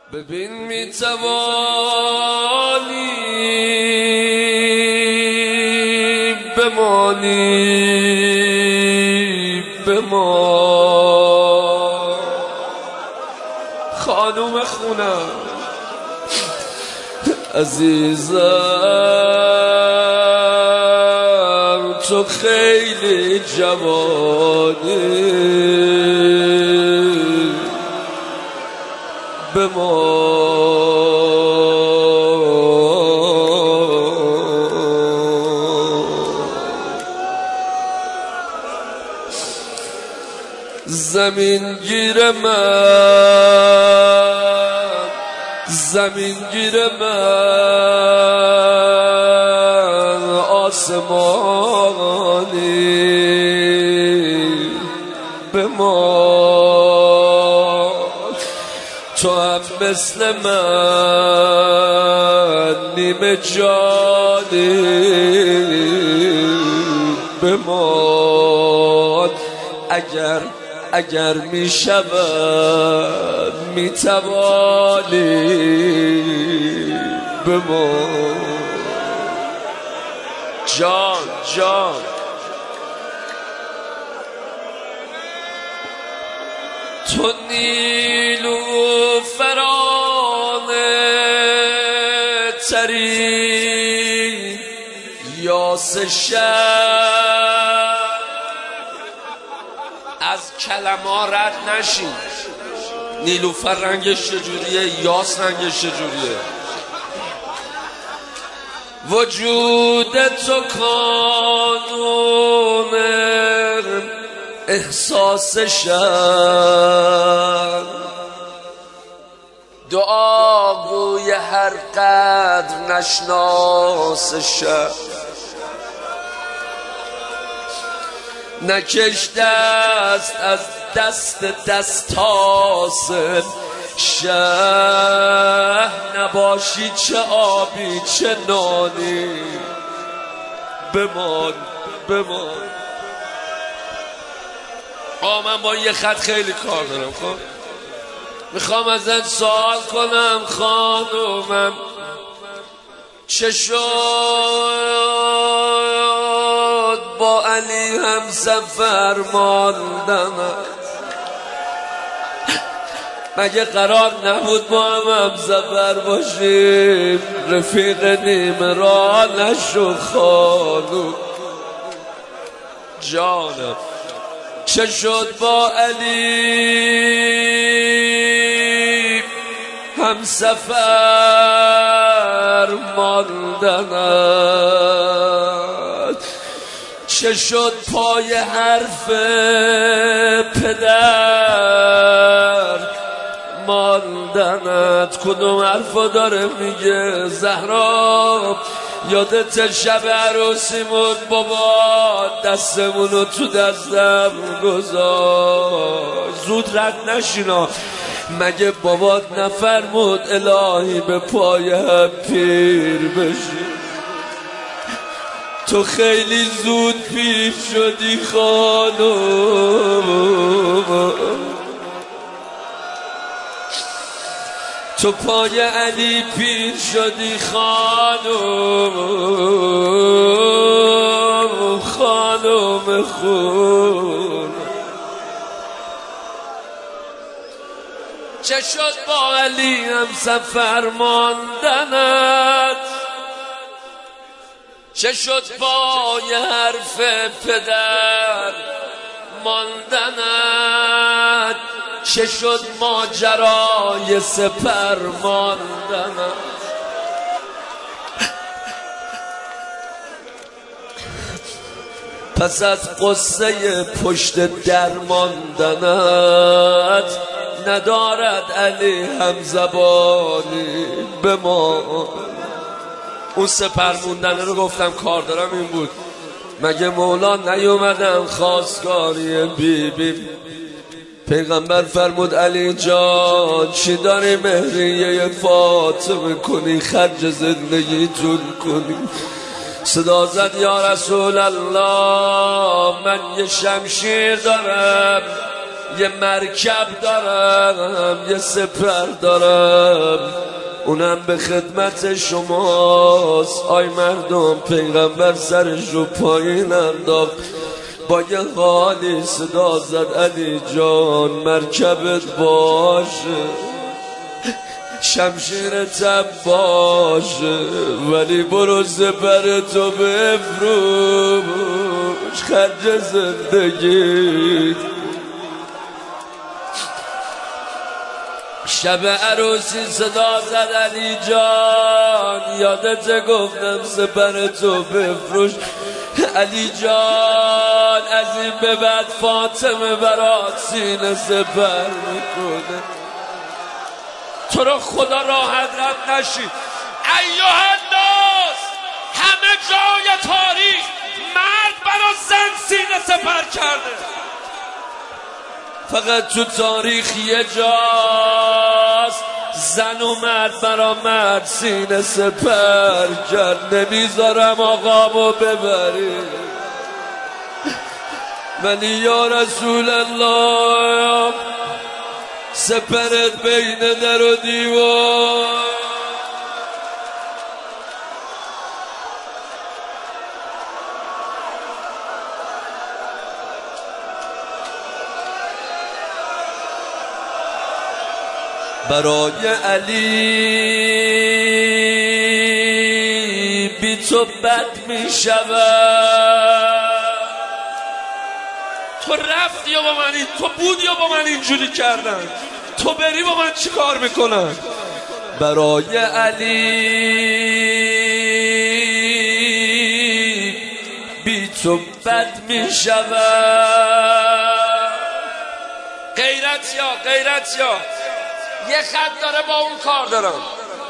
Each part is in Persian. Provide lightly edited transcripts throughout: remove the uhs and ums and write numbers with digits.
ببین میتوانی بمانی خانوم خونم عزیزم، تو خیلی جوانی، زمین گیر من، زمین گیر من آسمانی بمان، تو هم مثل من نیمه جانی بمان، اگر می شود می توانی بمان. جان تو نیلوفرانه تری یاس شب، از کلمه رد نشین. نیلوفر رنگش چجوریه، یاس رنگش چجوریه؟ وجود تو کانون احساس شد، دعاگوی هر قدر نشناس شد، نکش دست از دست آسم شه، نباشی چه آبی چه نانی بمان. من با یه خط خیلی کار دارم. خب میخوام ازت سوال کنم خانومم، چه شد با علی هم سفر ماندنم؟ مگه قرار نبود با هم سفر باشیم؟ رفیق نیمه را نشو خانوم جانم. چه شد با علی هم سفر ماندنت؟ چه شد پای حرف پدر ماندنت؟ کدوم حرفا داره میگه زهرا؟ یادت شب عروسیمون بابا دستمونو تو دستم گذاشت؟ زود رد نشینا، مگه بابات نفرمود الهی به پای هم پیر بشی؟ تو خیلی زود پیر شدی خانم، تو پای علی پیر شدی خانم خون. چه شد با علی هم سفر ماندنت؟ چه شد پای حرف پدر ماندنت؟ چه شد ماجرای سپر ماندنت؟ پس از قصه پشت در ماندنت ندارد علی هم زبانی بمان. اون سپر موندنه رو گفتم کار دارم این بود، مگه مولا نیومدن خواستگاری بی پیغمبر فرمود علی جان چی داری مهریه فاطمه کنی، خرج زندگیتون کنی؟ صدا زد یا رسول الله من یه شمشیر دارم یه مرکب دارم، یه سپر دارم، اونم به خدمت شماست. آی مردم، پیغمبر سرش رو پایین انداخت، با یه حالی صدا زد علی جان مرکبت باشه، شمشیرتم باشه، ولی برو سپرتو بفروش خرج زندگی. شب عروسی صدا زد علی جان یادت گفتم سپرتو بفروش. علی جان از این به بعد فاطمه برات سینه سپر میکنه. تو رو خدا راحت رد نشی ایها الناس، همه جای تاریخ مرد برا زن سینه سپر کرده، فقط تو تاریخ یه جاست زن و مرد برا مرد سینه سپر کرد. نمیذارم آقامو ببری، ولی یا رسول الله سپرت بین در و دیوار. برای علی بی تو بد می شود. تو رفتی و با من تو بودی و با من اینجوری کردن، تو بری با من چی کار میکنن؟ برای علی بی تو بد می شود. غیرت یا یه خط داره با اون کار دارم.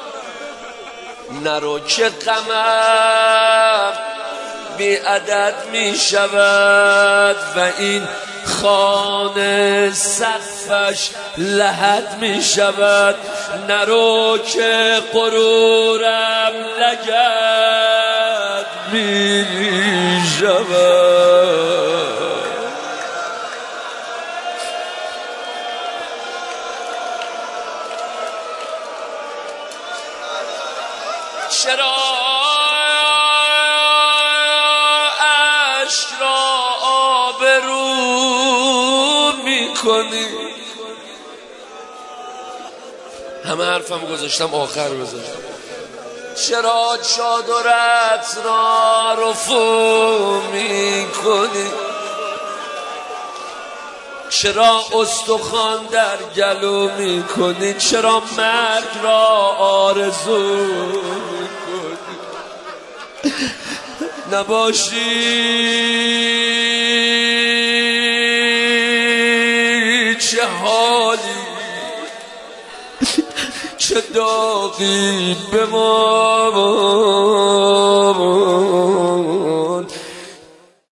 نرو که غمم بی عدد می شود و این خانه سقفش لحد می شود. نرو که غرورم لگد می شود. چرا عشق را آبرو میکنی؟ همه حرفم گذاشتم آخر بذاشتم. چرا چادرت را رفو میکنی؟ چرا استخوان در گلو میکنی؟ چرا مرگ را آرزو میکنی؟ نباشی چه حالی چه داغی به ما